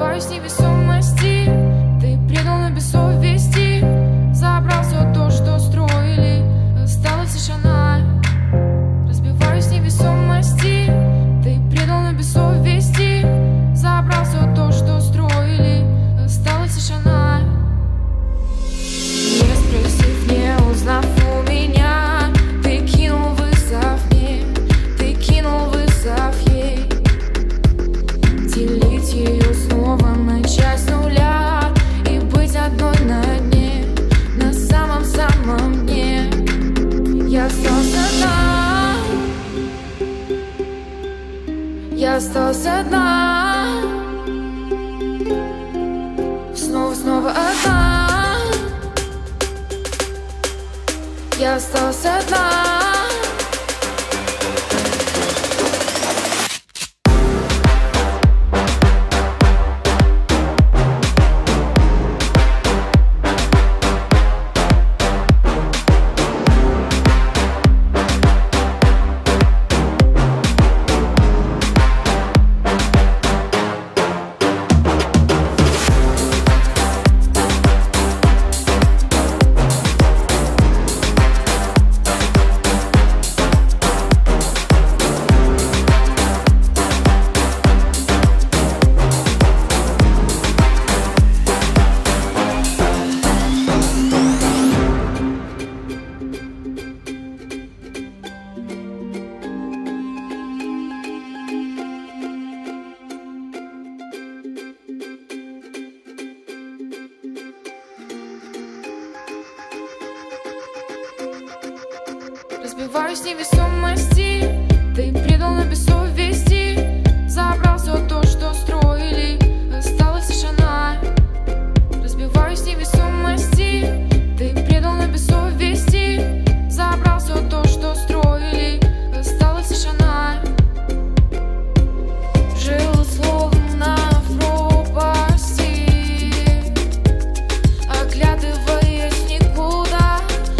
Разбиваюсь в невесомости, ты предал на бессовести. Забрал все то, что строили, осталась тишина. Разбиваюсь в невесомости, ты предал на бессовести. Забрал все то, что строили, осталась тишина. Не спросив, не узнав у меня, ты кинул вызов мне, ты кинул вызов ей. Делить ее снова, начать с нуля и быть одной на дне, на самом-самом дне. Я остался одна, я остался одна, снова одна. Я остался одна. Разбиваюсь в невесомости, ты предал на бессовести. Забрал все то, что строили, осталась тишина. Разбиваюсь в невесомости, ты предал на бессовести. Забрал все то, что строили, осталась тишина. Жил словно в пропасти, оглядываясь никуда.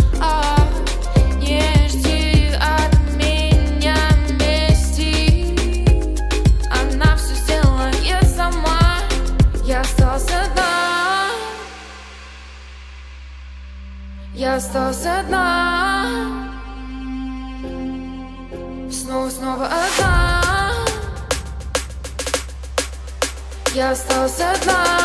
Я остался одна, снова одна. Я остался одна.